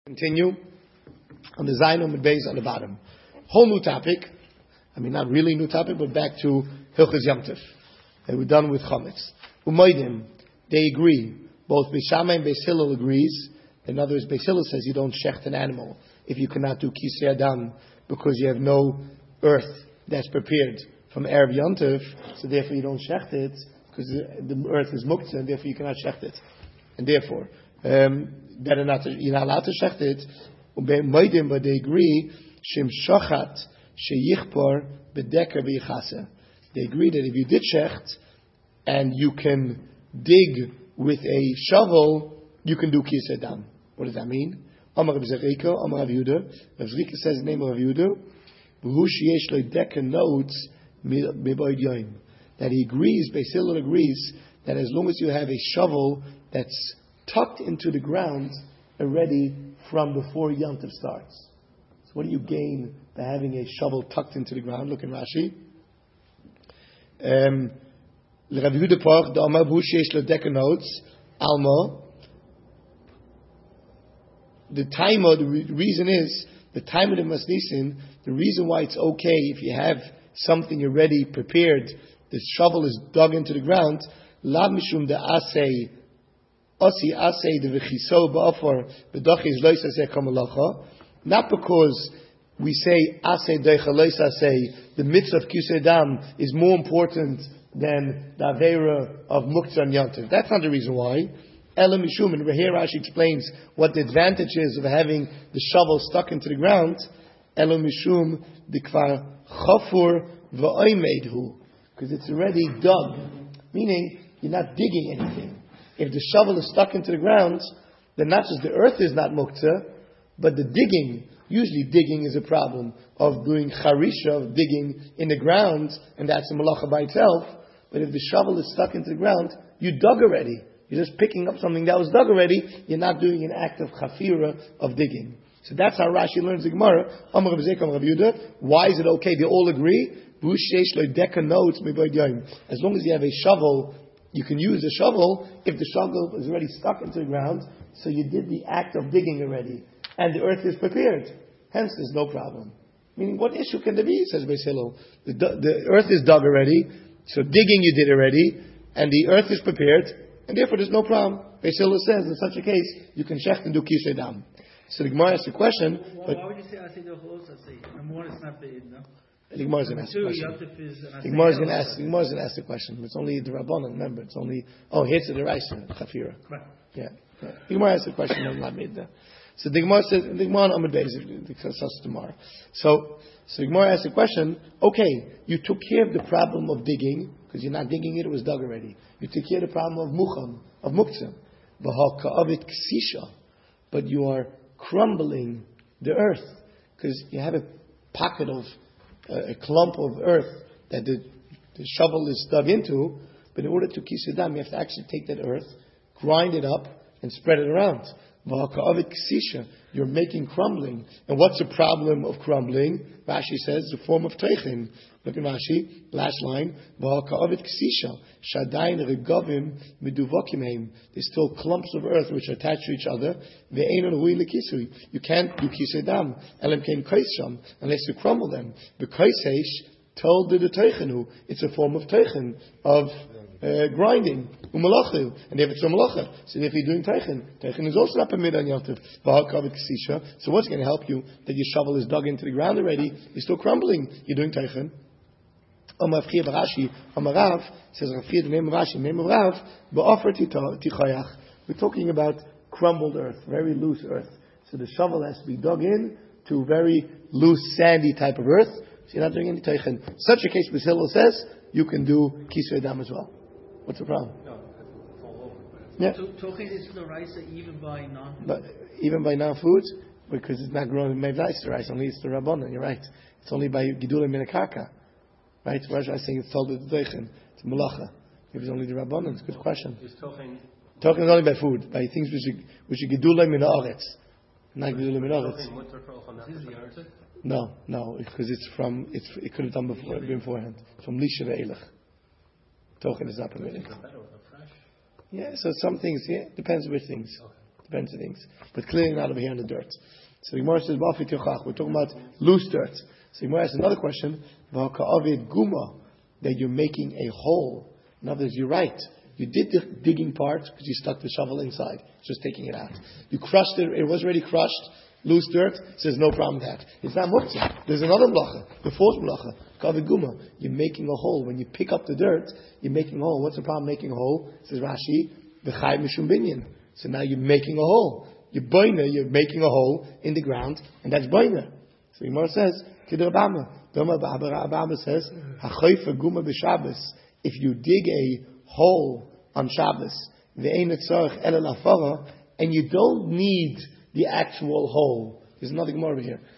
Continue on the Zainum and Beis on the bottom. Whole new topic. I mean, not really new topic, but back to Hilchos Yom Tov. And we're done with Chometz. Umoidim, they agree. Both Beis Shammai and Beis Hillel agrees. In other words, Beis Hillel says you don't shecht an animal if you cannot do Kisei Adam because you have no earth that's prepared from Erev Yom Tov, so therefore you don't shecht it because the earth is muktzah, and therefore you cannot shecht it. And therefore, better not you're not allowed to shecht it. But they agree, Shem Shochat Sheyichpor Bedeker V'Yichase. They agree that if you did shecht and you can dig with a shovel, you can do Kisei Adam. What does that mean? Amar Rav Zerika, Amar Rav Yehuda. Rav Zerika says the name of Rav Yehuda. V'hu sheyesh lo deker notes miboid yoim. That he agrees, Beis Hillel agrees, that as long as you have a shovel that's tucked into the ground already from before Yom Tov starts. So what do you gain by having a shovel tucked into the ground? Look in Rashi. Rav Yehuda Parach, the Amar v'hu sheyesh lo deker notes, Alma. The timer, the reason is, the time of the Masnisin, the reason why it's okay if you have something already prepared, the shovel is dug into the ground, la mishum de asay, osi asay de v'chiso ba'afar, v'dochiz lois asay kamalacha, not because we say asay deicha lois asay, the mitzvah of Kisei Adam is more important than the avera of muktzah and Yom Tov. That's not the reason why. Elam Mishum, and here Rashi explains what the advantage is of having the shovel stuck into the ground. Elam Mishum dikvar chafur v'oimedhu, because it's already dug, meaning you're not digging anything. If the shovel is stuck into the ground, then not just the earth is not muktzah, but the digging. Usually digging is a problem of doing charisha, of digging in the ground, and that's a malacha by itself. But if the shovel is stuck into the ground, you dug already. You're just picking up something that was dug already. You're not doing an act of chafira, of digging. So that's how Rashi learns the Gemara. Amar Rav Zerika, Amar Rav Yehuda. Why is it okay? They all agree. As long as you have a shovel, you can use the shovel if the shovel is already stuck into the ground. So you did the act of digging already. And the earth is prepared. Hence there's no problem. Meaning, what issue can there be, says Beis Hillel? The earth is dug already. So digging you did already. And the earth is prepared. And therefore there's no problem. Beis Hillel says in such a case you can shecht and do Kisei Adam. So the Gemara asks the question. Why would you say Asay Dochos Asay? Number one, it's not big, no? The Gemara is going to ask the question. The Gemara is going to ask the question. It's only the Rabbanan. Remember, it's only here's the Raisa Chafira. Right. Yeah. The Gemara asks the question. I'm not made there. So the Gemara says the Gemara on Amud Beis discuss tomorrow. So the Gemara asks the question. Okay, you took care of the problem of digging because you're not digging it; it was dug already. You took care of the problem of mucham, of muktzah, v'ha'ka'avit ksisha, but you are crumbling the earth because you have a pocket of a clump of earth that the shovel is dug into. But in order to Kisei Adam, you have to actually take that earth, grind it up, and spread it around. V'ha'ka'avit ksisha, you're making crumbling. And what's the problem of crumbling? Rashi says the form of teichin. Look at Rashi, last line. V'ha'ka'avit ksisha, shadayin regavim miduvokim heim. There's still clumps of earth which are attached to each other. Ve'enon hui lekisui. You can't do Kisei Adam. Elam kein kaisam, unless you crumble them. B'kaiseish told the teichinu. It's a form of teichin, of grinding, umalachu, and if it's umalacha, so if you're doing teichin is also not permitted on Yom Tov. So what's going to help you that your shovel is dug into the ground already? You're still crumbling. You're doing teichin. Amar Rav Rashi, Amar Rav says Rav the name of Rashi, name of Rav, ba'ofar tichayach. We're talking about crumbled earth, very loose earth. So the shovel has to be dug in to very loose, sandy type of earth. So you're not doing any teichin. Such a case, Beis Hillel says you can do Kisei Adam as well. What's the problem? No, it's all over. Yeah. Tochin is the rice even by non-food? But even by non-food? Because it's not growing in Mevnais the rice, only it's the Rabbanan, you're right. It's only by Gidulim Minakaka. Right? Why should I say it's told the Tochin? It's Malacha. If it's only the Rabbanan, it's a good question. Is Tochin? Tochin is only by food, by things which are Gidulim Minaretz. Not Gidulim Minaretz. Is this the answer? No, because it could have done beforehand. From Lisha Ve'elech. Tochin is not permitted. Yeah, so some things, depends which things. Depends on things. But clearly not over here in the dirt. So the Gemara says, we're talking about loose dirt. So the Gemara asks another question, guma, that you're making a hole. In other words, you're right. You did the digging part because you stuck the shovel inside, just taking it out. You crushed it, it was already crushed, loose dirt, says no problem with that. It's not muktzah. There's another melacha, the fourth melacha, guma. You're making a hole. When you pick up the dirt, you're making a hole. What's the problem making a hole? Says Rashi, v'chai mishum binyan. So now you're making a hole. You're boina, you're making a hole in the ground, and that's boina. So Gemara says, Kidder Abama. Abama says, Hachoifa guma b'Shabbos. If you dig a hole on Shabbos, ve'ein etzarech ela lafara, and you don't need the actual hole. There's another Gemara over here.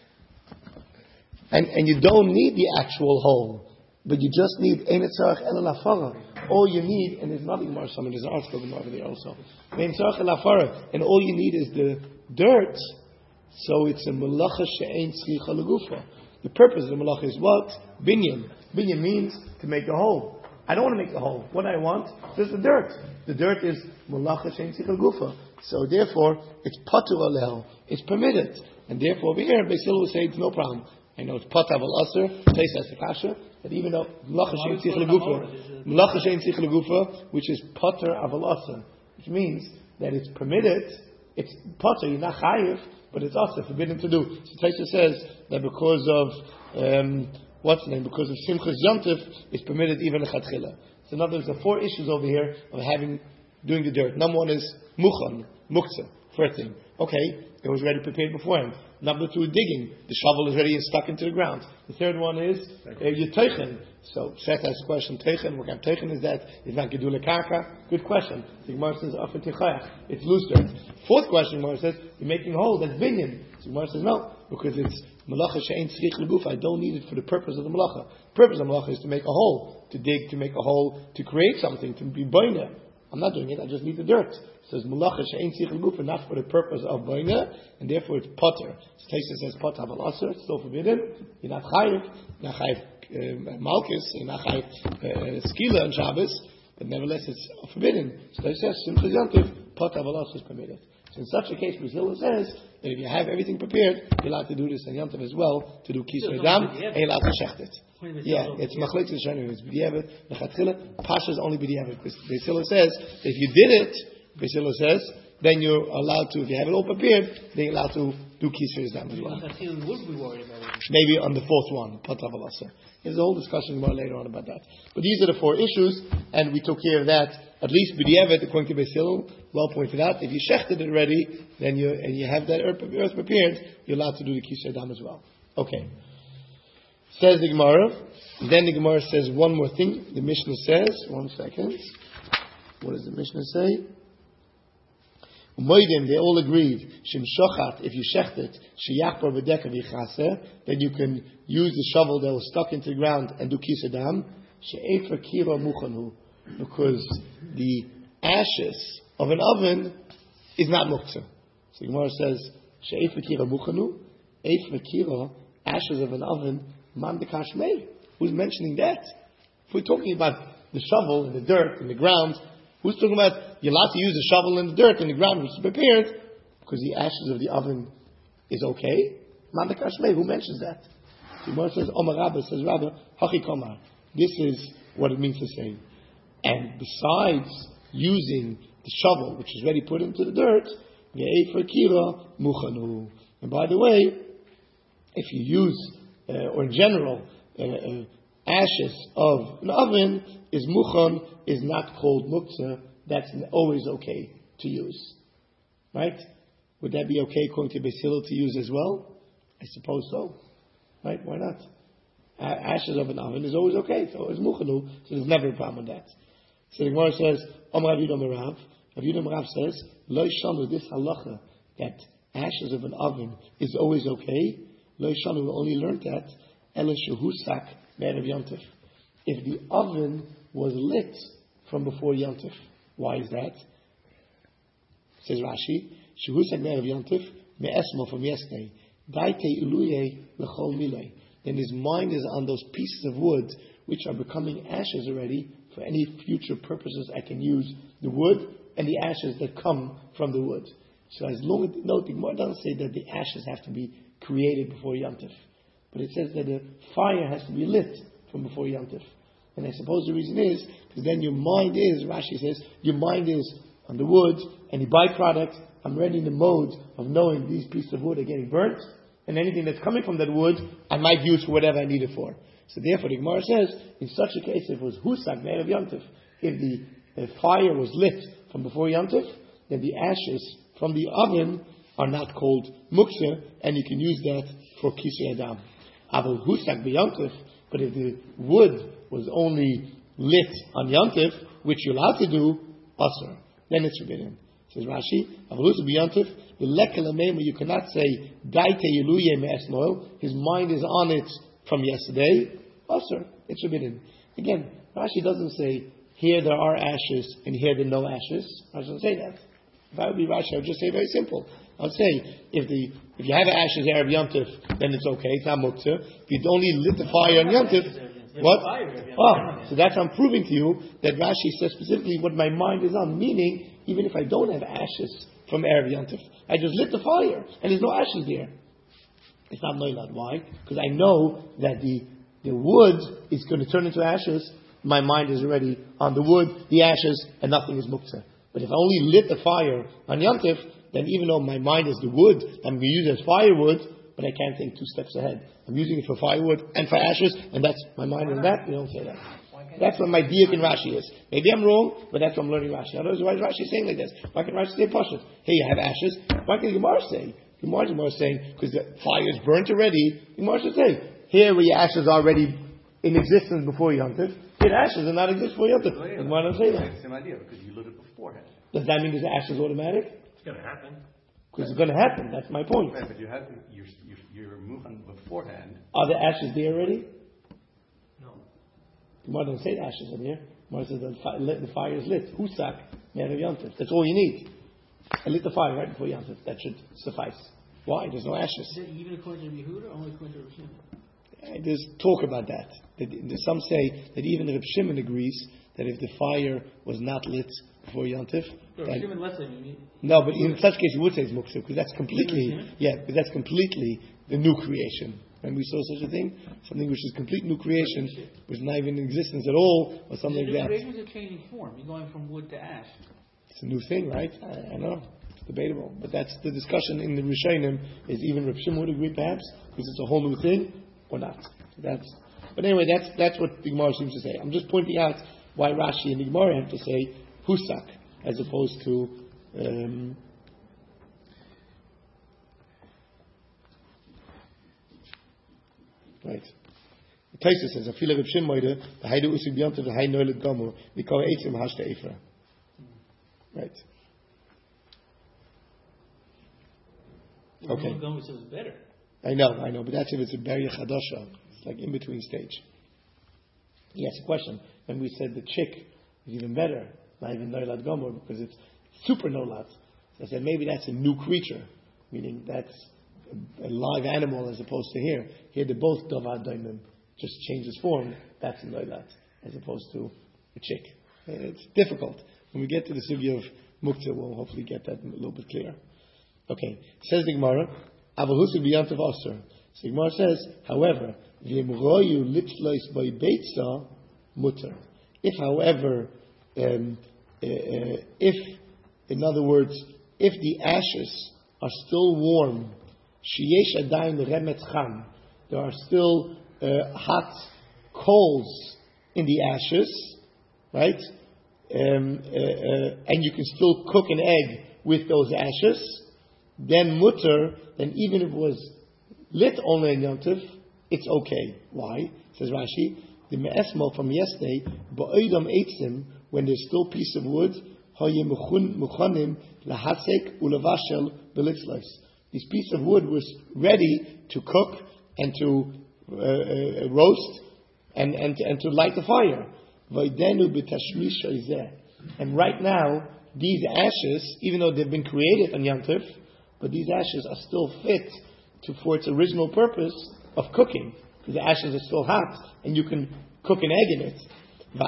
And you don't need the actual hole, but you just need ein etzarech ela lafara. All you need, and there's another Gemara, there's an article Gemara over there also. Ve'ein etzarech ela lafara, and all you need is the dirt. So it's a melacha she'ein tzricha legufa. The purpose of the melacha is what? Binyan. Binyan means to make a hole. I don't want to make a hole. What I want is the dirt. The dirt is melacha she'ein tzricha legufa. So therefore, it's patur alel. It's permitted. And therefore over here, Beis Hillel will say it's no problem. I know it's patur al aser, place as a kasha, but even though melacha she'ein tzricha legufa, which is patur al aser, which means that it's permitted, it's patur, you're not chayiv, but it's also forbidden to do. So Taisa says that because of because of Simchas Yontif, it's permitted even lechatchila. So in other words, there are four issues over here of doing the dirt. Number one is muchan, muktzah, first thing. Okay, it was already prepared beforehand. Number two, digging. The shovel is already stuck into the ground. The third one is your teichen. So Seth has a question, teichen, what kind of teichen is that? Is that gedule karka? Good question. The Gemara says, it's loose dirt. Fourth question, Gemara says, you're making a hole, that's binyan. So Gemara says, no, because it's melacha she'ein tzrich leguf. I don't need it for the purpose of the melacha. The purpose of the melacha is to make a hole, to dig, to make a hole, to create something, to be boina. I'm not doing it, I just need the dirt. It says melacha she'ein tzrich leguf, not for the purpose of boina, and therefore it's potter. So Taisa says potter aval aser, it's still forbidden. You're not chayiv, malchus, you're not chayiv skila on Shabbos, but nevertheless it's forbidden. So Taisa says Simchas Yontif, potter aval aser is permitted. So in such a case, Beis Hillel says that if you have everything prepared, you're allowed to do this in Yom Tov as well, to do kisvei dam, and you're allowed to shecht it. Yeah, it's machlekes shanim, it's b'diavad, lechatchila, pasha is only b'diavad. Beis Hillel says that if you did it, Beis Hillel says, then you're allowed to, if you have it all prepared, then you're allowed to do kisvei dam as well. Maybe on the fourth one, patav alasa. There's a whole discussion more later on about that. But these are the four issues, and we took care of that. At least b'diavad, according to Beis Hillel, well pointed out. If you shechted it already, then you have that earth prepared, you're allowed to do the kisvei dam as well. Okay. Says the Gemara. Then the Gemara says one more thing. The Mishnah says, 1 second. What does the Mishnah say? Umoidim, they all agreed. Shim shochat, if you shecht it, sheyachbar b'deka v'yichaser, then you can use the shovel that was stuck into the ground and do kisvei dam. She'efer kira muchanu, because the ashes of an oven is not muktzah. So the Gemara says, she'efer kira muchanu, efer kira, ashes of an oven, man dekash mei. Who's mentioning that? If we're talking about the shovel in the dirt, in the ground, who's talking about you're allowed to use the shovel in the dirt, in the ground, which is prepared, because the ashes of the oven is okay? Man dekash mei, who mentions that? The Gemara says, Omar Rabba says, rather, Hachi Komar. This is what it means to say. And besides using the shovel, which is already put into the dirt, ve'efer kira muchanu. And by the way, if you use, or in general, ashes of an oven, is muchan, is not called muktzah, that's always okay to use. Right? Would that be okay according to Beis Hillel to use as well? I suppose so. Right? Why not? Ashes of an oven is always okay. So it's muchanu, so there's never a problem with that. So the Gemara says, Om Rav Yudam Rav. Rav Yudam Rav says, Lo shanu, this halacha, that ashes of an oven is always okay. Lo shanu, we only learned that, Ela shehusak me'erev Yontif. If the oven was lit from before Yontif. Why is that? Says Rashi, shehusak me'erev Yontif, me'esmo from yesterday. Daite iluye lechol milei. Then his mind is on those pieces of wood which are becoming ashes already. For any future purposes, I can use the wood and the ashes that come from the wood. So as long as, no, the Gemara doesn't say that the ashes have to be created before Yom Tov. But it says that the fire has to be lit from before Yom Tov. And I suppose the reason is, because then your mind is, Rashi says, your mind is on the wood, any byproduct, I'm already in the mode of knowing these pieces of wood are getting burnt, and anything that's coming from that wood, I might use for whatever I need it for. So therefore the Gemara says, in such a case, if it was Husak, Me'er of Yom Tov, if the fire was lit from before Yom Tov, then the ashes from the oven are not called muktzeh, and you can use that for kisei adam. Aval Husak B'Yom Tov, but if the wood was only lit on Yom Tov, which you're allowed to do, asur, then it's forbidden. Says Rashi, Avalus b'yantif, the lekelamema, you cannot say daite yeluye me'esmoil. His mind is on it from yesterday. Asur, it's forbidden. Again, Rashi doesn't say here there are ashes and here there are no ashes. Rashi doesn't say that. If I would be Rashi, I would just say very simple. I would say if you have ashes erev Yom Tov, then it's okay. It's not muktzeh. If you only lit the fire on Yom Tov. What? So that's I'm proving to you that Rashi says specifically what my mind is on. Meaning, even if I don't have ashes from erev Yom Tov, I just lit the fire and there's no ashes there. It's not noilad. Why? Because I know that the wood is going to turn into ashes. My mind is already on the wood, the ashes, and nothing is muktzeh. But if I only lit the fire on Yom Tov, then even though my mind is the wood, I'm going to use it as firewood, but I can't think 2 steps ahead. I'm using it for firewood and for ashes, and that's my mind on that. We don't say that. That's what my diuk in Rashi is. Maybe I'm wrong, but that's what I'm learning Rashi. Otherwise, why is Rashi saying like this? Why can Rashi say Pashut? Hey, you have ashes. Why can the Gemara say? Gemara is saying, because the fire is burnt already, Gemara should say, here where your ashes are already in existence before Yom Tov, here ashes are not exist before Yom Tov. Why don't say that? Same idea, because you lit it beforehand. Does that mean there's ashes automatic? It's going to happen. Because it's going to happen. That's my point. Right, but you're moving beforehand. Are the ashes there already? No. Gemara doesn't say the ashes are there. Gemara says the fire is lit. Husak, Me'er of Yom Tov. That's all you need. I lit the fire right before Yom Tov. That should suffice. Why? There's no ashes. Is it even according to Yehuda or only according to Rav Shimon? There's talk about that. Some say that even Rav Shimon agrees that if the fire was not lit before Yom Tov, no, but in such case you would say it's muktzeh because that's completely, because that's completely the new creation. When we saw such a thing, something which is complete new creation, which is not even in existence at all, or something like that. The creation is a changing form. You're going from wood to ash. It's a new thing, right? I know. It's debatable. But that's the discussion in the Rishonim, is even Rav Shimon would agree perhaps, because it's a whole new thing, or not. But anyway, that's what the Gemara seems to say. I'm just pointing out why Rashi and the Gemara have to say Husak, as opposed to right. Taisa says, "I feel like Rav Shimon the Haydu Usig B'Yom the Hay Noilet Gomer Mikol Eitzim Hashta Ephra." Right. Okay. Says better. I know, but that's if it's a Beria Chadasha. It's like in between stage. He asked a question. When we said the chick is even better, not even Noilat Gomer, because it's super Noilat. So I said maybe that's a new creature, meaning that's a live animal as opposed to here. Here they're both Dovad Daimim, just changes form. That's a Noilat, as opposed to a chick. It's difficult. When we get to the Sivya of Muktzah, we'll hopefully get that a little bit clearer. Okay, says the Gemara, Avahusu b'yantav aser. So the Gemara says, however, v'yemroyu litzlois by beitza mutter. If, however, if, in other words, if the ashes are still warm, sheyesh adayin remet cham, there are still hot coals in the ashes, right? And you can still cook an egg with those ashes, then mutter, then even if it was lit only in Yom Tov, it's okay. Why? Says Rashi, the me'esmo from yesterday, ba'oidam eitzim, when there's still piece of wood, hoye muchanim lahasek ulavashel belitzlois. This piece of wood was ready to cook and to roast and to light the fire. Vaidenu b'tashmish izeh. And right now, these ashes, even though they've been created on Yom Tov, but these ashes are still fit for its original purpose of cooking, because the ashes are still hot, and you can cook an egg in it.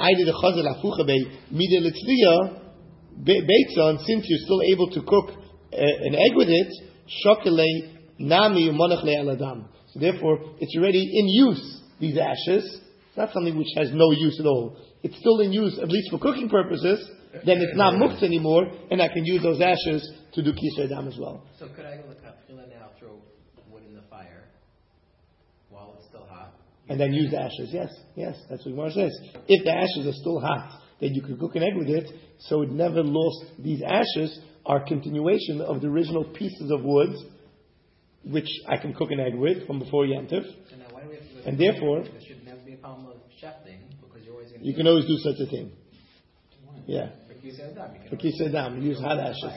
And since you're still able to cook an egg with it, shokele nami umonach le'aladam. So therefore, it's already in use, these ashes. It's not something which has no use at all. It's still in use, at least for cooking purposes. Then it's not muktzah anymore, and I can use those ashes to do kisei adam as well. So could I now throw wood in the fire while it's still hot? And then use the ashes? Yes, that's what Gemara says. If the ashes are still hot, then you could cook an egg with it, so it never lost. These ashes are continuation of the original pieces of wood, which I can cook an egg with from before Yom Tov. So now why do we have to go and therefore, there should never be a problem of shefting, because you're always going to... You can always do such a thing. Why? Yeah. For kisei adam, use hot ashes.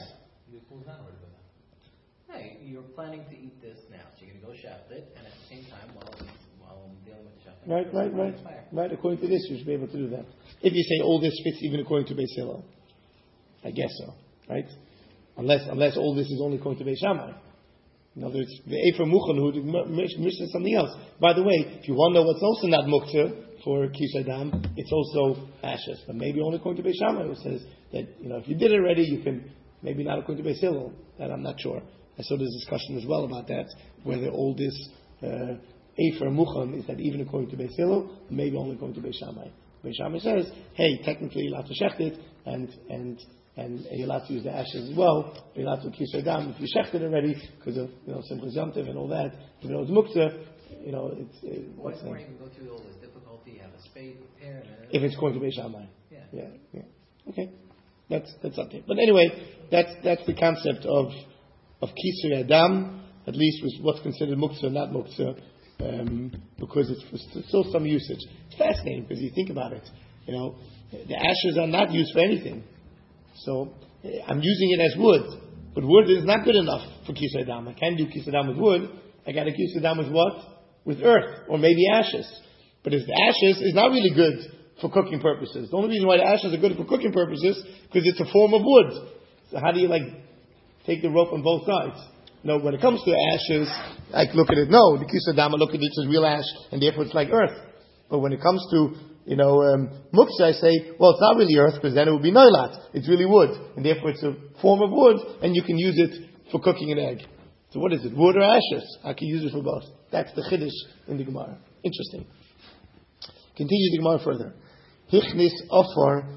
Hey, you're planning to eat this now, so you're going to go shaft it, and at the same time, while I'm dealing with the shefting... Right. According to this, you should be able to do that. If you say all this fits even according to Beis Hillel. I guess so. Right? Unless all this is only according to Beis Shammai. In other words, the Efer Muchan who mentions something else. By the way, if you want to know what's also not muktzah for kisei adam, it's also ashes. But maybe only according to Beis Shammai, who says that if you did it already, you can maybe not according to Beis Hillel. That I'm not sure. I saw there's discussion as well about that, whether all this Efer Muchan is that even according to Beis Hillel, maybe only according to Beis Shammai. Beis Shammai says, hey, technically you're allowed to shecht it, and you're allowed to use the ashes as well. You're allowed to kisei adam if you shecht it already because of Simchas Yom Tov and all that. Even though it's muktzah, why even go through all this difficulty? You have a spade, prepare, and if it's going to be Shammai. Yeah. Okay, that's up there. But anyway, that's the concept of kisei adam. At least with what's considered muktzah, not muktzah, because it's still some usage. It's fascinating because you think about it. The ashes are not used for anything. So I'm using it as wood, but wood is not good enough for kisei adam. I can't do kisei adam with wood. I got to kisei adam with what? With earth or maybe ashes. But if the ashes is not really good for cooking purposes, the only reason why the ashes are good for cooking purposes because it's a form of wood. So how do you take the rope on both sides? No, when it comes to ashes, I look at it. No, the kisei adam, I look at it as real ash, and therefore it's like earth. But when it comes to muktzah, I say, well, it's not really earth because then it would be noilat. It's really wood, and therefore it's a form of wood, and you can use it for cooking an egg. So what is it? Wood or ashes? I can use it for both. That's the chiddush in the Gemara. Interesting. Continue the Gemara further. Hichnis ofar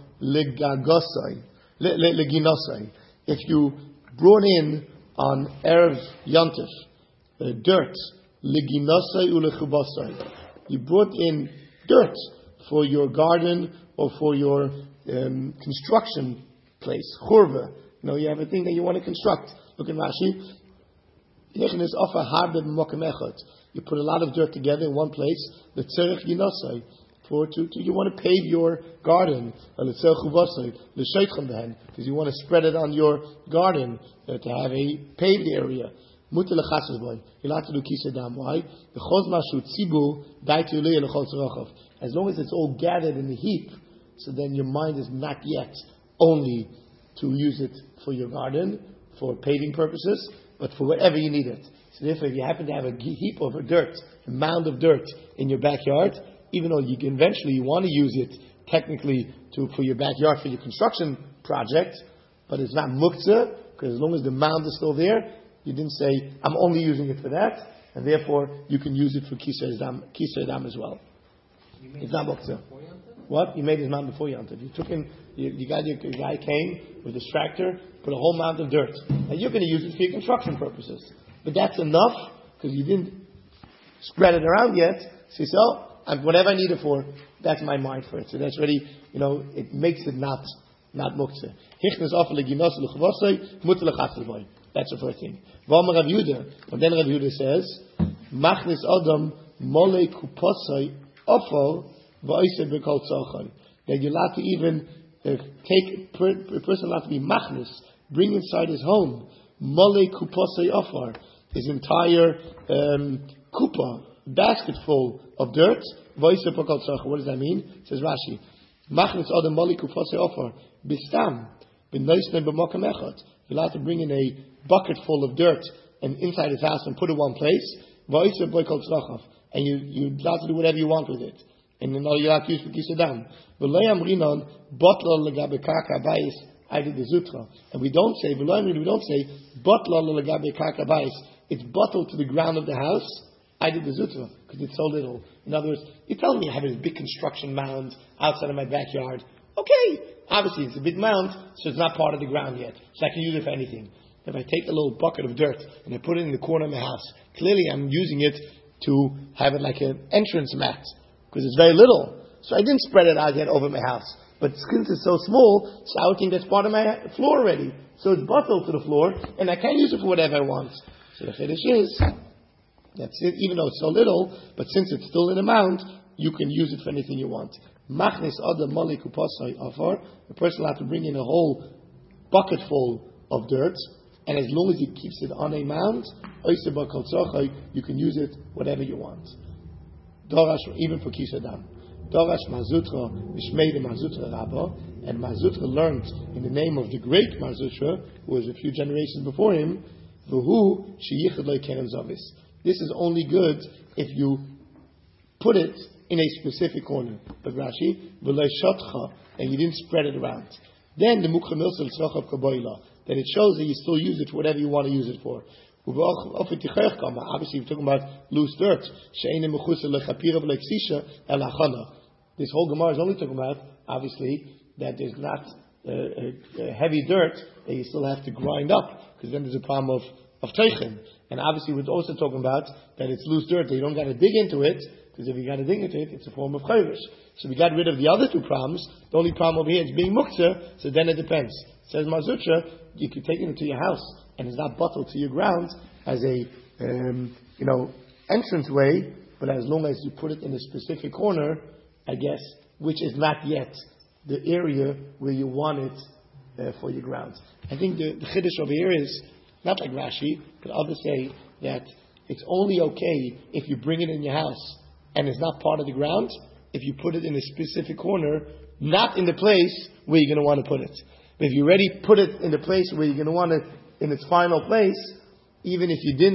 leginosai. If you brought in on Erev Yontif dirt, leginosai ulechubasai. You brought in dirt for your garden or for your construction place, churva. You have a thing that you want to construct. Look at Rashi. You put a lot of dirt together in one place. You want to pave your garden because you want to spread it on your garden to have a paved area. You're allowed to do kisei adam. Why? As long as it's all gathered in a heap, so then your mind is not yet only to use it for your garden, for paving purposes, but for whatever you need it. So therefore, if you happen to have a heap of dirt, a mound of dirt in your backyard, even though you can eventually you want to use it technically for your backyard, for your construction project, but it's not muktzah, because as long as the mound is still there, you didn't say, I'm only using it for that, and therefore you can use it for kisei adam as well. It's not muktzah. What? You made his mound before Yom Tov. You took in, your guy came with his tractor, put a whole mound of dirt. And you're going to use it for your construction purposes. But that's enough, because you didn't spread it around yet. So you say, whatever I need it for, that's my mind for it. So that's already, it makes it not muktzah. That's the first thing. And then Rav Yehuda says, Machnis Adam mole kuposai ofal v'oiseh b'kol tzorchon. That you're allowed to even take a person allowed to be machnis, bring inside his home mole kuposai ofar, his entire kupa basket full of dirt. V'oiseh b'kol tzorchon. What does that mean? Says Rashi, Machnis Adam mole kuposai ofar bistam b'noisnei b'mokam echad. You're allowed to bring in a bucket full of dirt and inside his house and put it one place. And you're allowed to do whatever you want with it. And you're allowed to use for kisei adam. I did the zutra. And we don't say, batla l'legabe karka bais. It's bottled to the ground of the house. I did the zutra because it's so little. In other words, you tell me I have a big construction mound outside of my backyard. Okay, obviously it's a big mound, so it's not part of the ground yet. So I can use it for anything. If I take a little bucket of dirt and I put it in the corner of my house, clearly I'm using it to have it like an entrance mat because it's very little. So I didn't spread it out yet over my house. But since it's so small, so I would think that's part of my floor already. So it's bottled to the floor, and I can use it for whatever I want. So the chiddush is, that's it, even though it's so little, but since it's still in a mound, you can use it for anything you want. Machnis adam malik upasai afar. The person will have to bring in a whole bucket full of dirt, and as long as he keeps it on a mound, you can use it whatever you want. Dorash, even for kisadam. Dorash Mazutra, Mishmei the Mazutra Rabba, and Mazutra learned in the name of the great Mazutra, who was a few generations before him, V'hu sheyichad lo keren zavis. This is only good if you put it in a specific corner. But Rashi, v'lo shatcha, and you didn't spread it around. Then the Mukha Milsel Tzrachav Kaboila, that it shows that you still use it for whatever you want to use it for. Obviously, we're talking about loose dirt. This whole Gemara is only talking about, obviously, that there's not heavy dirt that you still have to grind up, because then there's a problem of teichen. And obviously, we're also talking about that it's loose dirt that you don't got to dig into it, because if you got to dig into it, it's a form of chayrish. So we got rid of the other two problems. The only problem over here is being muktzah, so then it depends. It says Mazutra, you can take it into your house, and it's not bottled to your ground as a entrance way, but as long as you put it in a specific corner, I guess, which is not yet the area where you want it for your ground. I think the chiddush over here is not like Rashi, but others say that it's only okay if you bring it in your house and it's not part of the ground, if you put it in a specific corner, not in the place where you're going to want to put it. But if you already put it in the place where you're going to want it in its final place, even if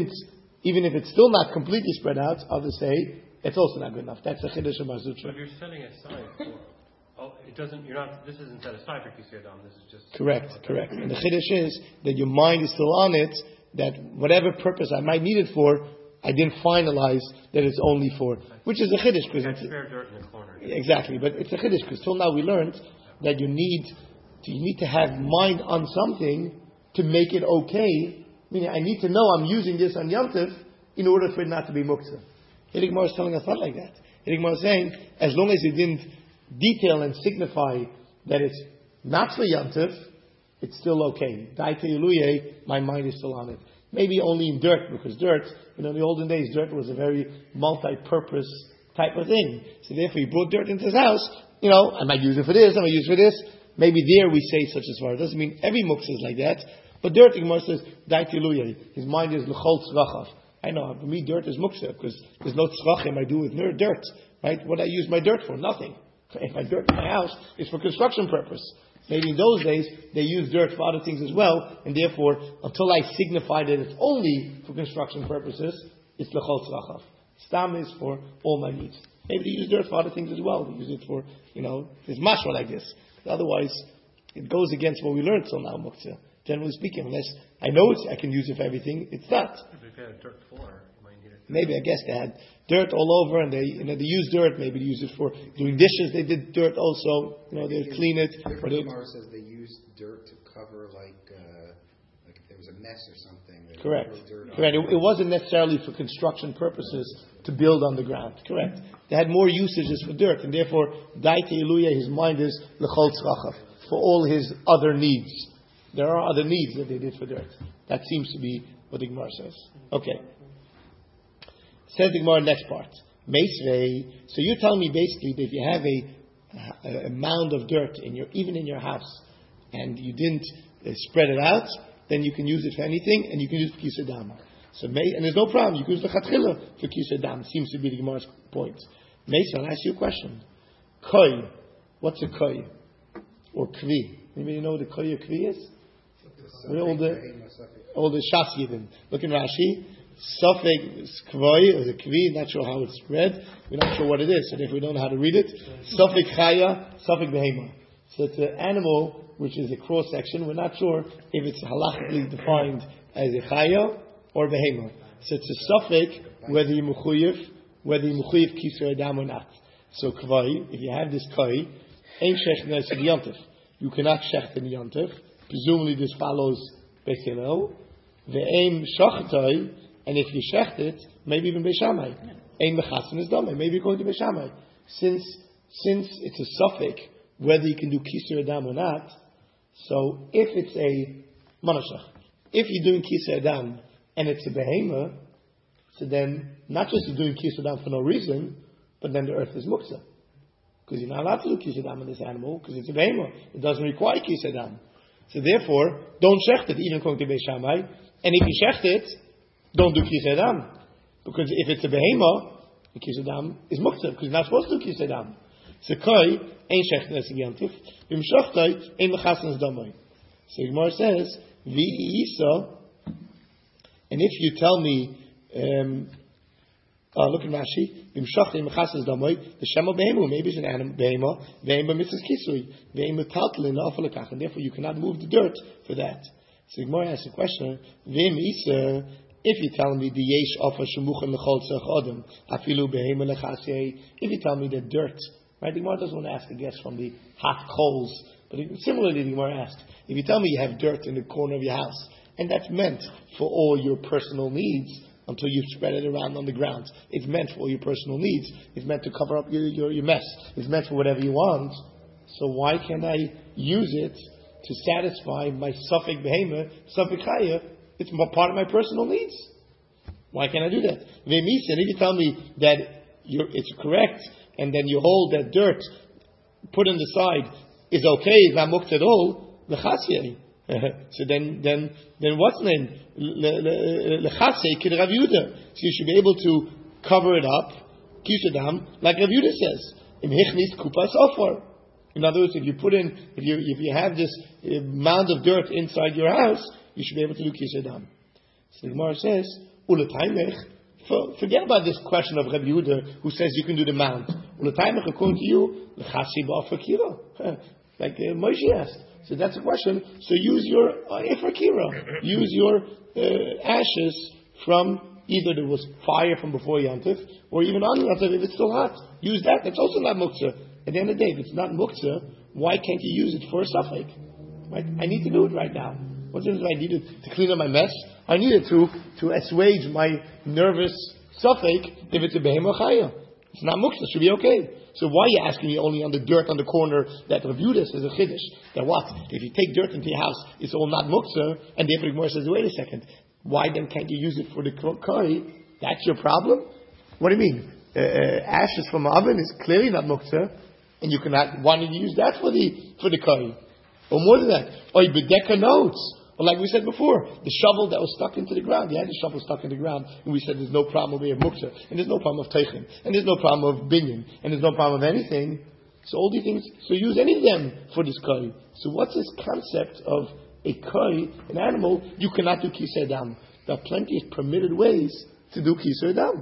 it's still not completely spread out, others say it's also not good enough. That's the chiddush of Mazutra. But you're setting aside for, this isn't set aside for Kisei Adam, this is just... Correct. And the chiddush is that your mind is still on it, that whatever purpose I might need it for, I didn't finalize that it's only for, which is a chiddush. Because it's spare dirt in the corner. Exactly, but it's a chiddush, because till now we learned that you need to have mind on something to make it okay, meaning I need to know I'm using this on Yom Tov in order for it not to be muktzah. Hilik Gemara is telling us not like that. Hilik Gemara is saying, as long as you didn't detail and signify that it's not for Yom Tov, it's still okay. Daite Yeluye, my mind is still on it. Maybe only in dirt, because dirt, in the olden days, dirt was a very multi-purpose type of thing. So therefore, you brought dirt into his house, I might use it for this, I might use it for this. Maybe there we say such as far. It doesn't mean every muktzah is like that. But dirt, the Gemara says, Daite Yeluye, his mind is l'chol tzrachav. I know, for me, dirt is muktzah, because there's no tzrachim I do with dirt, right? What I use my dirt for? Nothing. If my dirt in my house is for construction purpose. Maybe in those days, they used dirt for other things as well, and therefore, until I signify that it's only for construction purposes, it's l'chol tzrachav. Stam is for all my needs. Maybe they use dirt for other things as well. They use it for, there's mashma like this. Otherwise, it goes against what we learned till now, muktzah. Generally speaking, unless I know I can use it for everything, it's not. If you had a dirt floor, you might need it. Maybe, I guess they had dirt all over, and they use dirt. Maybe they use it for doing dishes. They did dirt also. They clean it. The Gemara says they used dirt to cover, like if there was a mess or something. Correct. It wasn't necessarily for construction purposes to build on the ground. Correct. They had more usages for dirt, and therefore, Daite Yeluye, his mind is l'chol tzrachav for all his other needs. There are other needs that they did for dirt. That seems to be what the Gemara says. Okay. Says the Gemara next part. Meisvei. So you're telling me basically that if you have a mound of dirt even in your house, and you didn't spread it out, then you can use it for anything, and you can use it for Kisei Dam. And there's no problem. You can use the Chatchila for Kisei Dam. Seems to be the Gemara's point. Meisvei, I'll ask you a question. Koi. What's a koi? Or kvi? Anybody know what a koi or kvi is? All the Shas Yidin. Look in Rashi. Sofek Kvoi, or the Kvi, not sure how it's read. We're not sure what it is, and if we don't know how to read it. Sofek Chaya, Sofek Behema. So it's an animal which is a cross section. We're not sure if it's halachically defined as a chaya or behema. So it's a suffix whether you mechuyev kisur adam or not. So kvai, if you have this kai, ein shechnes in yontif. You cannot shecht in yontif. Presumably this follows Beis Hillel. Ve'ein shachatay, and if you shecht it, maybe even Beis Shammai. Ein mechasen is dame, maybe going to Beis Shammai. Since it's a suffix whether you can do kisur adam or not, so if it's a manashach, if you're doing kisur adam and it's a behema, so then not just you're doing kisur adam for no reason, but then the earth is muktzah. Because you're not allowed to do kisur adam on this animal, because it's a behema. It doesn't require kisur adam. So therefore, don't shecht it, even according to Beis Shammai. And if you shecht it, don't do kisur adam. Because if it's a behema, the kisur adam is muktzah, because you're not supposed to do kisur adam. So kai, ein shecht nes yantif, vim shachtai, ein mechasen damai. So Gemara says, v'isa, and if you tell me, look at Rashi, vim shachtai mechasen damai, the shema behemu, maybe it's an animal behema, behema mitzvah kisui, behema taltlin afalakach, and therefore you cannot move the dirt for that. So Gemara asks a question, vim isa, if you tell me the yesh offer shemuchem lechol tzach adam, afilu behema lechasei, if you tell me that dirt, right, the Gemara doesn't want to ask a guess from the hot coals, but similarly the Gemara asked, if you tell me you have dirt in the corner of your house, and that's meant for all your personal needs until you spread it around on the ground, it's meant for all your personal needs, it's meant to cover up your mess, it's meant for whatever you want, so why can't I use it to satisfy my suffix behema, suffix chaya? It's part of my personal needs. Why can't I do that? And if you tell me that it's correct, and then you hold that dirt put on the side is okay, is not mukt at all, lechasei. So then what's the name? Lechasei kid Rav Yehuda. So you should be able to cover it up, kishadam, like Rav Yehuda says. Im hichnis kupas ofar. In other words, if you have this mound of dirt inside your house, you should be able to do kishadam. So the Gemara says, forget about this question of Rabbi Yehuda who says you can do the mount. According to you, like Moshe asked. So that's a question. So use your efrakira. Use your ashes from either there was fire from before Yantif, or even on Yantif if it's still hot. Use that. That's also not muktzah. At the end of the day, if it's not muktzah, why can't you use it for a suffix? Right? I need to do it right now. What is it I needed to clean up my mess? I needed to assuage my nervous suffix if it's a behemah chaya. It's not muktzah, it should be okay. So why are you asking me only on the dirt on the corner that reviewed this as a chiddush? That what? If you take dirt into your house, it's all not muktzah, and therefore the Gemara says, wait a second, why then can't you use it for the kari? That's your problem? What do you mean? Ashes from an oven is clearly not muktzah, and you cannot, why don't you use that for the kari? Or more than that, or bedeka notes. Or like we said before, the shovel that was stuck into the ground. You had the shovel stuck in the ground, and we said there's no problem of muktzah, and there's no problem of teichin, and there's no problem of binyan, and there's no problem of anything. So all these things, so use any of them for this kari. So what's this concept of a kari, an animal, you cannot do kisei dam. There are plenty of permitted ways to do kisei dam.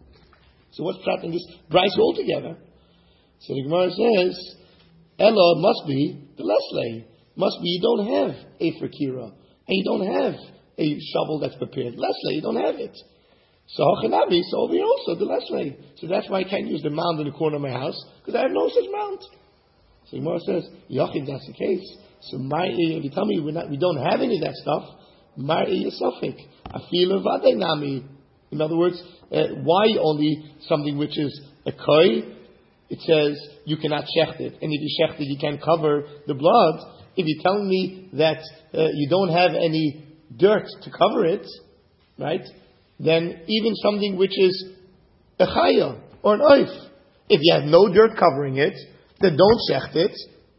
So what's trapping this brayso altogether? So the Gemara says, Ella must be the leslay. Must be you don't have a fakira, and you don't have a shovel that's prepared. Leslay, you don't have it. So Hachanabi, so over here also the leslay. So that's why I can't use the mound in the corner of my house, because I have no such mound. So Gemara says, Yachid, that's the case. So if you tell me we don't have any of that stuff, Mar'i Yisafik. Afila Vadenami. In other words, why only something which is a koi? It says you cannot shecht it, and if you shecht it, you can't cover the blood. If you're telling me that you don't have any dirt to cover it, right? Then even something which is a chaya or an oif, if you have no dirt covering it, then don't shecht it,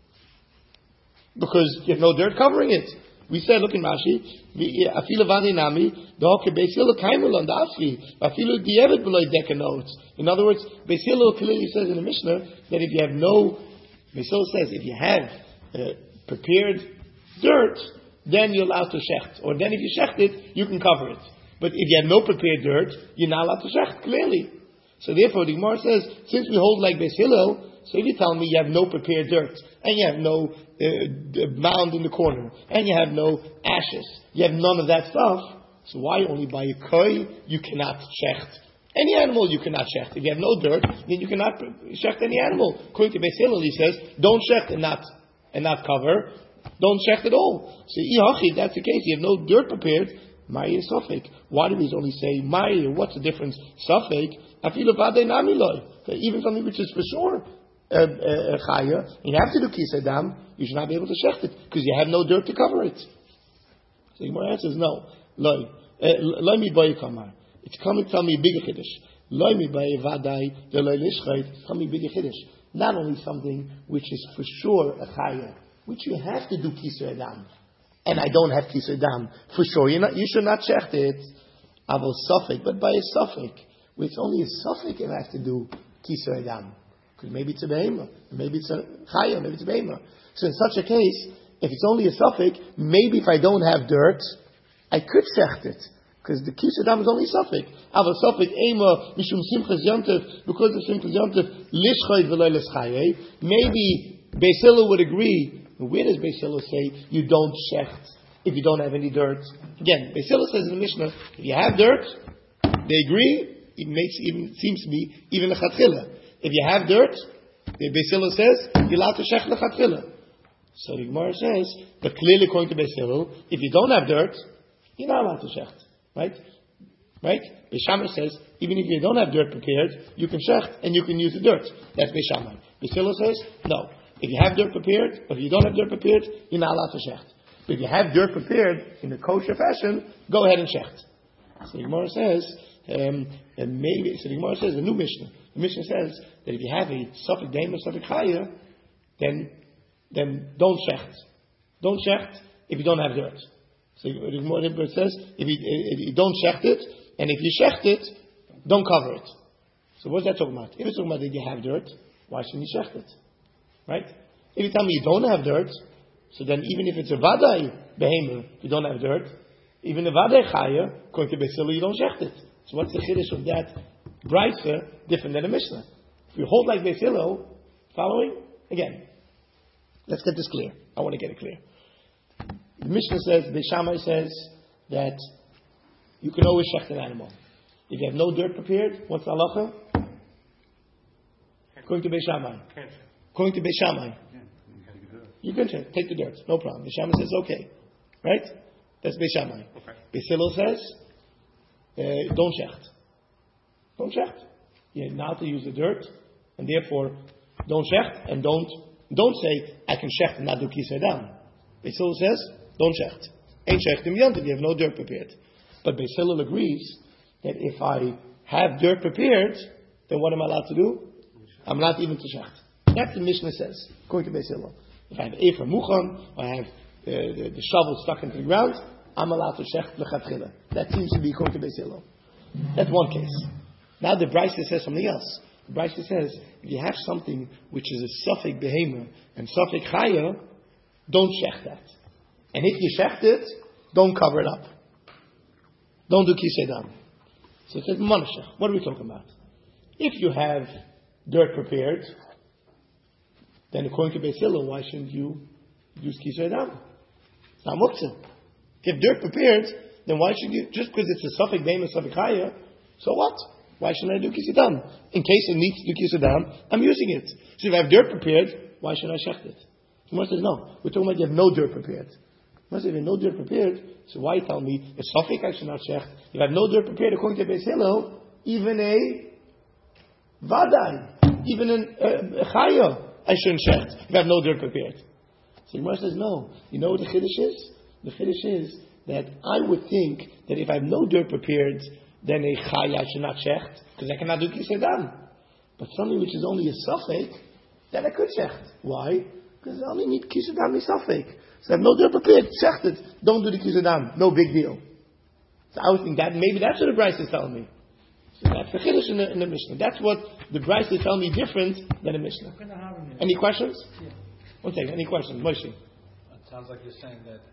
because you have no dirt covering it. We said, look in Rashi, afilu vadinami, doke Beis Hillel kaimul on dafri, afilu di'evet beloy dekanot. In other words, Beis Hillel clearly says in the Mishnah that if you have no, Beis Hillel says if you have prepared dirt, then you're allowed to shecht. Or then if you shecht it, you can cover it. But if you have no prepared dirt, you're not allowed to shecht, clearly. So therefore, the Gemara says, since we hold like Beis Hillel, So if you tell me you have no prepared dirt, and you have no mound in the corner, and you have no ashes, you have none of that stuff, so why only by a koi you cannot shecht? Any animal you cannot shecht. If you have no dirt, then you cannot shecht any animal. According to Beis Hillel, he says, don't shecht and not cover. Don't shecht at all. So if that's the case, you have no dirt prepared, Ma'ir Safek. Why do we only say Ma'ir? What's the difference? Safek, Afilu Vadei Namiloi. Even something which is for sure Chaya, you have to do Kisei Dam, you should not be able to shecht it, because you have no dirt to cover it. So the Gemara answers, no. Loi. Loi mi boy kamar. It's coming from me big chiddush. Loi mi boy vadai, the loi lishchait, it's coming big chiddush. Not only something which is for sure a Chaya, which you have to do Kisei Dam. And I don't have Kisei Dam. For sure, you should not shecht it. Aval Safek, but by a Safek. It's only a Safek if I have to do Kisei Dam. Because maybe it's a Behema, maybe it's a Chaya, maybe it's a Behema. So in such a case, if it's only a Safek, maybe if I don't have dirt, I could shecht it. Because the Kisei Dam is only Safek. Aval Safek Ema, Mishum Simchas Yontif, because of Simchas Yontif, Lishchayt V'loi L'Schaye. Maybe Beis Hillel would agree. Where does Beis Hillel say you don't shecht if you don't have any dirt? Again, Beis Hillel says in the Mishnah, if you have dirt, they agree. It seems to be even lechatchila. If you have dirt, the Beis Hillel says you're allowed to shecht lechatchila. So the Gemara says, but clearly according to Beis Hillel, if you don't have dirt, you're not allowed to shecht, right? Right? Beis Shammai says even if you don't have dirt prepared, you can shecht and you can use the dirt. That's Beis Shammai. Beis Hillel says no. If you have dirt prepared, or if you don't have dirt prepared, you're not allowed to shecht. But if you have dirt prepared in a kosher fashion, go ahead and shecht. So the Gemara says, and maybe, so the Gemara says, the new Mishnah. The Mishnah says that if you have a Safek Deim or Safek Chaya, then don't shecht. Don't shecht if you don't have dirt. So the Gemara says, if you don't shecht it, and if you shecht it, don't cover it. So what's that talking about? If it's talking about that you have dirt, why shouldn't you shecht it? Right? If you tell me you don't have dirt, so then even if it's a Vadai Behemoth, if you don't have dirt, even a Vadai Chaya, according to Beis Hillel, you don't shecht it. So what's the chiddush of that brayso different than a Mishnah? If you hold like Beis Hillel, following? Again, let's get this clear. I want to get it clear. The Mishnah says, Beis Shammai says, that you can always shecht an animal. If you have no dirt prepared, what's the halacha? According to Beis Shammai. According to Beis Shammai, you can take the dirt, no problem. Beis Shammai says okay, right? That's Beis Shammai. Okay. Beis Hillel says don't shecht. Don't shecht. You're not to use the dirt, and therefore don't shecht, and don't say I can shecht and not do kisei dam. Beis Hillel says don't shecht. Ain't shecht im yontiv. You have no dirt prepared. But Beis Hillel agrees that if I have dirt prepared, then what am I allowed to do? I'm not even to shecht. That's the Mishnah says, according to Beis Hillel. If I have Efer Muchan, or I have the shovel stuck into the ground, I'm allowed to shecht lechatchila. That seems to be according to Beis Hillel. That's one case. Now the Brisa says something else. The Brisa says, if you have something which is a Safek Behema and Safek Chaya, don't shecht that. And if you shecht it, don't cover it up. Don't do kisei dam. So it says, Manashach. What are we talking about? If you have dirt prepared, then according to Beis Hillel, why shouldn't you use kisei dam? It's not muktzah. If dirt prepared, then why should you, just because it's a Safek Behema, Safek Chaya, so what? Why shouldn't I do kisei dam? In case it needs to do kisei dam, I'm using it. So if I have dirt prepared, why should I shecht it? Someone says, no, we're talking about you have no dirt prepared. Someone says, if you have no dirt prepared, so why tell me, a Safek I should not shecht? If I have no dirt prepared, according to Beis Hillel, even a Vadai, even a Chaya, I shouldn't shecht if I have no dirt prepared. So Gemara says, no. You know what the chiddush is? The chiddush is that I would think that if I have no dirt prepared, then a Chaya I should not shecht, because I cannot do kisei dam. But something which is only a Safek, then I could shecht. Why? Because I only need kisei dam is Safek. So I have no dirt prepared, shecht it. Don't do the kisei dam. No big deal. So I would think that maybe that's what the Brisa is telling me. So that's the chiddush in the Mishnah. That's what the Brisa is telling me different than the Mishnah. Any questions? Yeah. One second. Any questions? Moshe. It sounds like you're saying that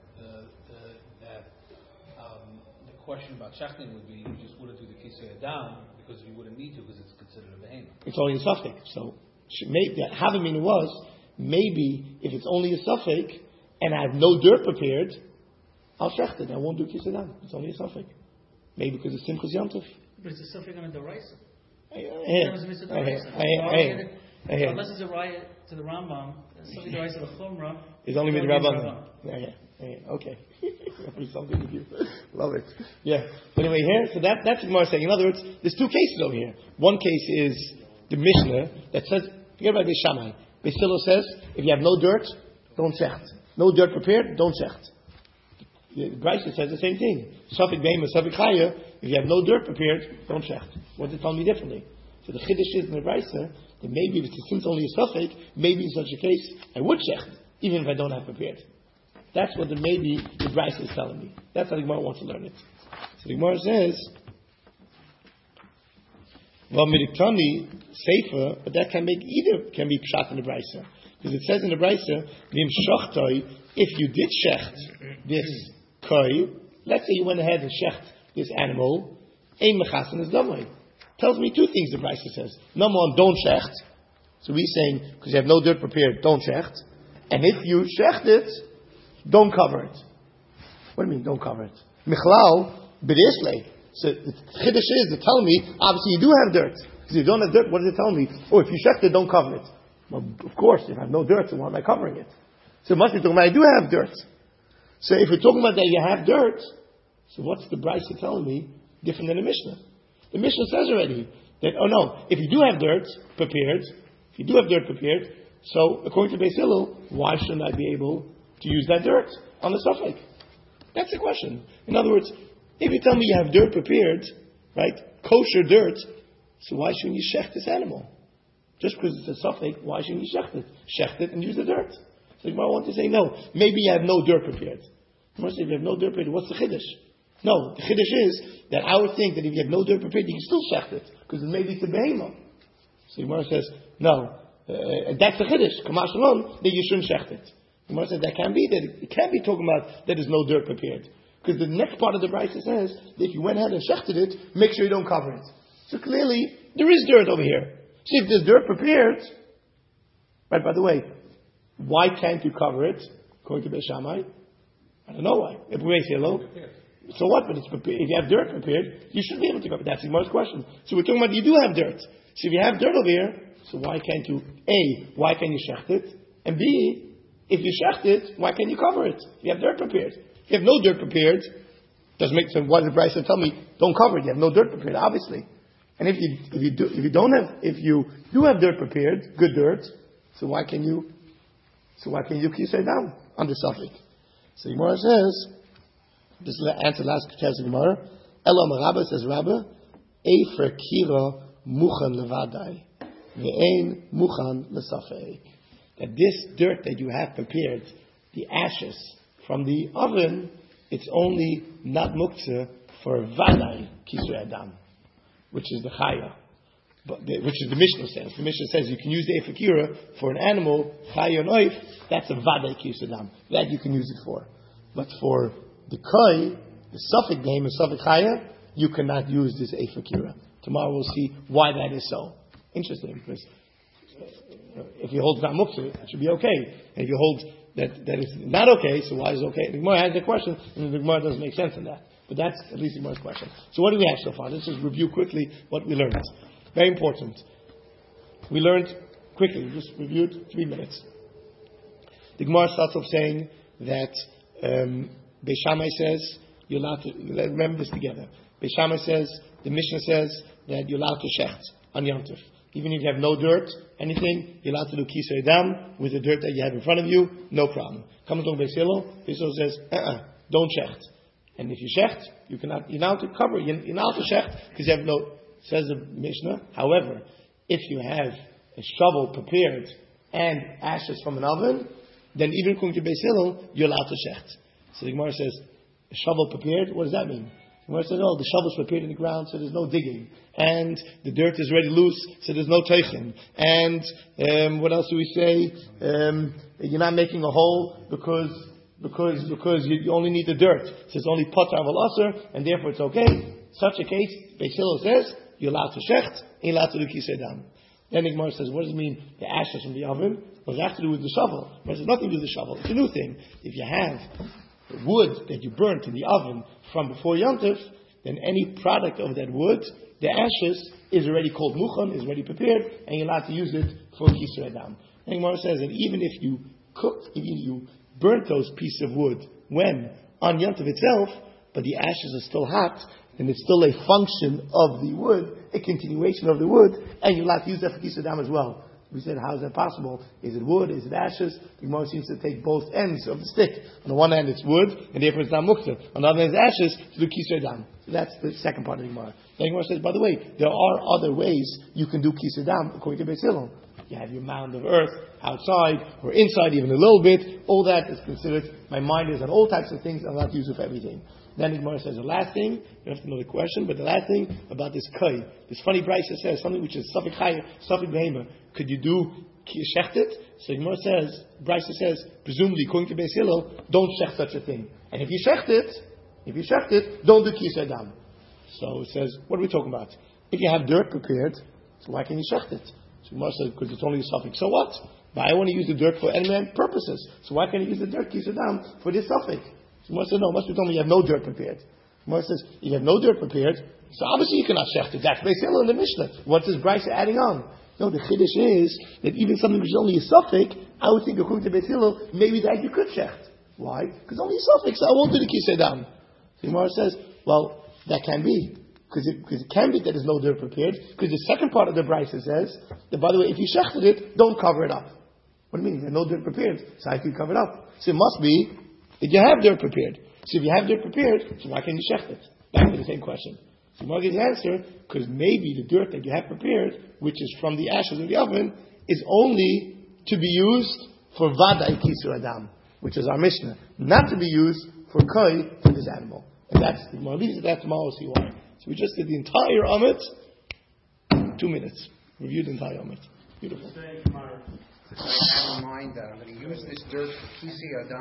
the question about shechting would be you just wouldn't do the kisei adam because you wouldn't need to because it's considered a behemoth. It's only a Safek. So Maybe Havamina was maybe if it's only a suffix and I have no dirt prepared, I'll shecht it. I won't do kisadam. It's only a suffix. Maybe because it's Simchas Yom Tov. But it's a suffix on a deraisa. Unless it's a riot to the Rambam, something deraisa to the Chumrah. It's only with Rabbanan. Okay. Something with you. Love it. Yeah. But anyway, here, so that's what Gemara saying. In other words, there's two cases over here. One case is the Mishnah that says, forget about Beis Shammai. Beis Hillel says, if you have no dirt, don't shecht. No dirt prepared, don't shecht. The Brisa says the same thing. Safek beim, Safek chaya. If you have no dirt prepared, don't shecht. What does it tell me differently? So the chiddush is in the Brisa that maybe if it's since only a Safek, maybe in such a case I would shecht, even if I don't have prepared. That's what maybe the Brisa is telling me. That's how the Gemara wants to learn it. So the Gemara says, well, Midiktani, Sefer, but that can be pshat in the Brisa. Because it says in the Brisa, Vim shochtoi, if you did shecht this koi, let's say you went ahead and shecht this animal, ein mechasen is damai. Tells me two things the Brisa says. Number one, don't shecht. So we're saying, because you have no dirt prepared, don't shecht. And if you shecht it, don't cover it. What do you mean, don't cover it? Michlal, b'dishlei. So the chiddush is to tell me, obviously you do have dirt. Because you don't have dirt, what does it tell me? Oh, if you shecht it, don't cover it. Well, of course, if I have no dirt, so why am I covering it? So it must be talking about I do have dirt. So if we're talking about that you have dirt, so what's the Brisa telling me different than the Mishnah? The Mishnah says already that, oh no, if you do have dirt prepared, so according to Beis Hillel, why shouldn't I be able to use that dirt on the suffix? That's the question. In other words, if you tell me you have dirt prepared, right, kosher dirt, so why shouldn't you shecht this animal? Just because it's a suffix, why shouldn't you shecht it? Shecht it and use the dirt. So you might want to say, no, maybe you have no dirt prepared. You must say, if you have no dirt prepared, what's the chiddush? No, the chiddush is that I would think that if you have no dirt prepared, you can still shecht it, because maybe it's a behemoth. So Gemara says, no, that's the chiddush. Kamash alone, that you shouldn't shecht it. Gemara says that can't be. That it can't be talking about that there's no dirt prepared, because the next part of the Brisa says that if you went ahead and shechted it, make sure you don't cover it. So clearly there is dirt over here. See, if there's dirt prepared, right? By the way, why can't you cover it? According to Beis Shammai, I don't know why. If we say hello, so what? But it's prepared. If you have dirt prepared, you should be able to cover it. That's the Gemara's question. So we're talking about you do have dirt. So if you have dirt over here, so why can't you? A, why can't you shecht it? And B, if you shecht it, why can't you cover it? If you have dirt prepared. If you have no dirt prepared, doesn't make sense. Why does the Brisa tell me don't cover it? You have no dirt prepared, obviously. And if you do have dirt prepared, good dirt, so why can you say down under suffix? So the Gemara says, this is the answer last test of Gemara. Elam Rabba says Rabba, Efer Kira Muchan Levadai, Ve'ein Muchan Lesafek. That this dirt that you have prepared, the ashes from the oven, it's only not muktzah for Vadai Kisrei Adam, which is the Chaya, which is the Mishnah says. The Mishnah says you can use the Efekira for an animal, Chaya and Oif, that's a Vadai Kisrei Adam. That you can use it for. But for the Koi, the suffix name and suffix Chaya, you cannot use this Efekira. Tomorrow we'll see why that is so. Interesting, because if you hold it's not muktzah, it should be okay. And if you hold that is not okay, so why is it okay? The Gemara has the question, and the Gemara doesn't make sense in that. But that's at least the Gemara's question. So what do we have so far? Let's just review quickly what we learned. Very important. We learned quickly, we just reviewed 3 minutes. The Gemara starts off saying that Beis Shammai says you're allowed to, remember this together. Beis Shammai says, the Mishnah says that you're allowed to shecht on Yom Tov. Even if you have no dirt, anything, you're allowed to do kisei dam with the dirt that you have in front of you, no problem. Comes along Beis Hillel, Beis Hillel says, don't shecht. And if you shecht, you're allowed to cover, you're allowed to shecht, because you have no, says the Mishnah. However, if you have a shovel prepared and ashes from an oven, then even according to Beis Hillel, you're allowed to shecht. So the Gemara says, a shovel prepared, what does that mean? The Gemara says, oh, the shovel's prepared in the ground, so there's no digging. And the dirt is already loose, so there's no teichen. And what else do we say? You're not making a hole because you only need the dirt. So it's only potar aval aser, and therefore it's okay. Such a case, Beis Hillel says, you're allowed to shecht, and you're allowed to do kisei dam. Then the Gemara says, what does it mean, the ashes from the oven? What does that have to do with the shovel? It has nothing to do with the shovel. It's a new thing. If you have wood that you burnt in the oven from before Yom Tov, then any product of that wood, the ashes, is already called muchan, is already prepared, and you're allowed to use it for kisur adam. And Gemara says that even if you burnt those pieces of wood when on Yom Tov itself, but the ashes are still hot, and it's still a function of the wood, a continuation of the wood, and you're allowed to use that for kisur adam as well. We said, how is that possible? Is it wood? Is it ashes? The Gemara seems to take both ends of the stick. On the one hand, it's wood, and therefore it's not muktzah. On the other hand, it's ashes to do kisur adam. So that's the second part of the Gemara. The Gemara says, by the way, there are other ways you can do kisur adam according to Beis Hillel. You have your mound of earth outside or inside, even a little bit. All that is considered. My mind is on all types of things. I'm not used for everything. Then the Gemara says the last thing. You have to know the question, but the last thing about this kai, this funny brisa says something which is safek chayah, safek behemoth. Could you do shechtet? So the Gemara says, brisa says, presumably according to Beis Hillel, don't shech such a thing. And if you shecht it, don't do kisur adam. So it says, what are we talking about? If you have dirt prepared, so why can you shecht it? So Gemara says, because it's only a suffix. So what? But I want to use the dirt for any purposes. So why can't I use the dirt, kisur adam, for this suffix? So Gemara says, no, must be told me you have no dirt prepared. Gemara says, you have no dirt prepared, so obviously you cannot shecht it. That's Beis Hillel in the Mishnah. What's this brisa adding on? No, the chiddush is that even something which is only a suffix, I would think according to Beis Hillel, maybe that you could shecht. Why? Because only a suffix, so I won't do the kisur adam. So Gemara says, well, that can be. Because it can be that there's no dirt prepared. Because the second part of the brisa says that, by the way, if you shechted it, don't cover it up. What do you mean? There's no dirt prepared, so I can cover it up. So it must be that you have dirt prepared. So if you have dirt prepared, so why can't you shecht it? Back to the same question. So Gemara gives the answer, because maybe the dirt that you have prepared, which is from the ashes of the oven, is only to be used for vadai kisur adam, which is our Mishnah, not to be used for kai, for this animal. And that's the Gemara leaves it at tomorrow, see why. So we just did the entire Amit, 2 minutes. Reviewed the entire Amit. Beautiful. I have in mind that I'm going to use this dirt for kisur adam.